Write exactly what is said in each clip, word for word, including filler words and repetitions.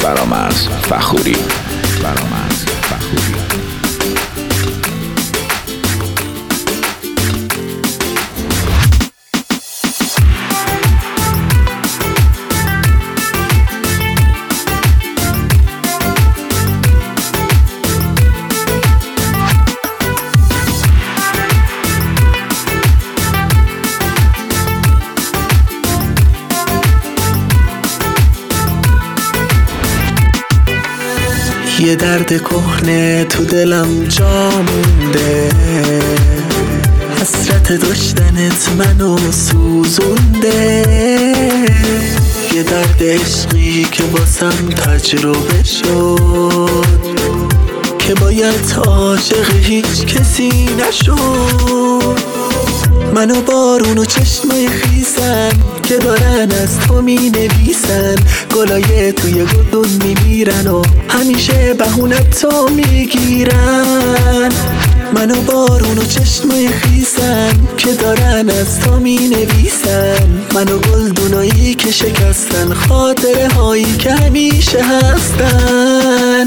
فرامرز فخوری. فرامرز فخوری. یه درد کهنه تو دلم جا مونده، حسرت داشتنت منو سوزونده. یه درد عشقی که واسم تجربه شد، که باید عاشق هیچ کسی نشد. منو بارون و چشمای خیسن که دارن از تو می نویسن، گلای توی گلدون می میرن و همیشه بهونت تو می گیرن. منو بارون و چشمای خیسن که دارن از تو می نویسن، منو گلدونایی که شکستن، خاطره هایی که همیشه هستن.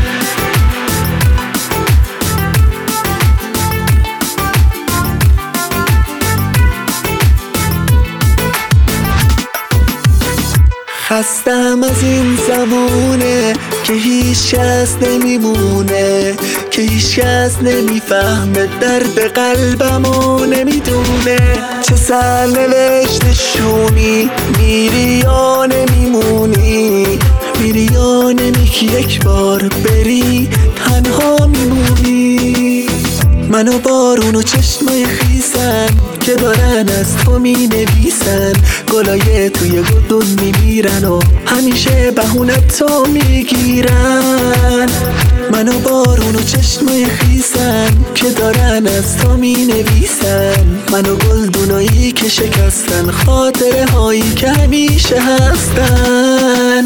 خستم از این زمونه که هیچ کس نمیمونه، که هیچ کس نمیفهمه درد قلبمو نمیدونه. چه سرنوشت شومی، میری یا نمیمونی، میری یا نمیکی یک بار بری تنها میمونی. منو بارون و چشمای خیسن که دارن از تو می نویسن، گلای توی گلدون می میرن و همیشه بهونت تو می گیرن. منو بارون و چشمای خیسن که دارن از تو می نویسن، منو گلدونایی که شکستن، خاطره هایی که همیشه هستن.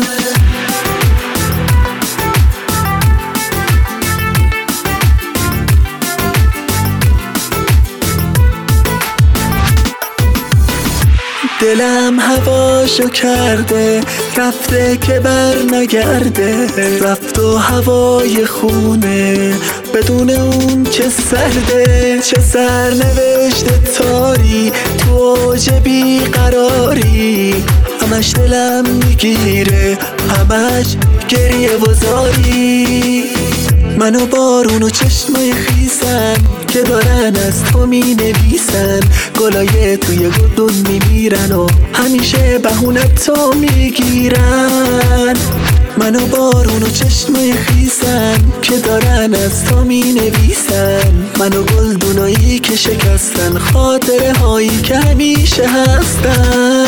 دلم هواشو کرده، رفته که بر نگرده، رفت و هوای خونه بدون اون که سرده. چه سرنوشت تاری تو اوج بیقراری، همش دلم میگیره، همش گریه و زاری. منو بارون و چشمای خیسن که دارن از تو می نویسن، گلای توی گلدون می میرن و همیشه بهونت تو می گیرن. منو بارون و چشمای خیسن که دارن از تو می نویسن، منو گلدونایی که شکستن، خاطره هایی که همیشه هستن.